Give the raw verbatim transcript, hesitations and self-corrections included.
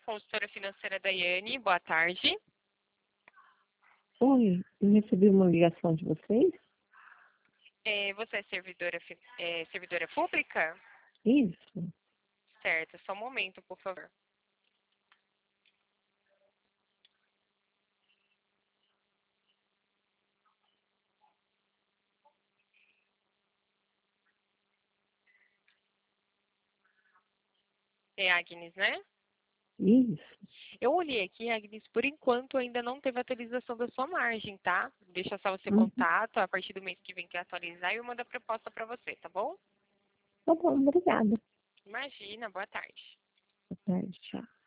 consultora financeira Daiane. Boa tarde. Oi, eu recebi uma ligação de vocês? É, você é servidora, fi- é, servidora pública? Isso. Certo, só um momento, por favor. É Agnes, né? Isso. Eu olhei aqui, Agnes, por enquanto ainda não teve atualização da sua margem, tá? Deixa só o seu Uhum. contato, a partir do mês que vem que atualizar e eu mando a proposta para você, tá bom? Tá bom, obrigada. Imagina, boa tarde. Boa tarde, tchau.